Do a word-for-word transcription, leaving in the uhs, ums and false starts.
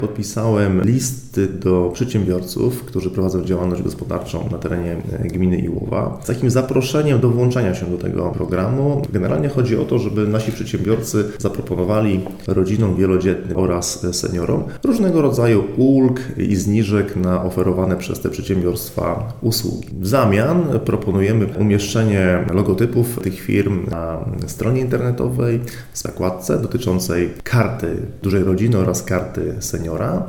Podpisałem listy do przedsiębiorców, którzy prowadzą działalność gospodarczą na terenie gminy Iłowa, z takim zaproszeniem do włączenia się do tego programu. Generalnie chodzi o to, żeby nasi przedsiębiorcy zaproponowali rodzinom wielodzietnym oraz seniorom różnego rodzaju ulg i zniżek na oferowane przez te przedsiębiorstwa usługi. W zamian proponujemy umieszczenie logotypów tych firm na stronie internetowej w zakładce dotyczącej karty dużej rodziny oraz karty seniora.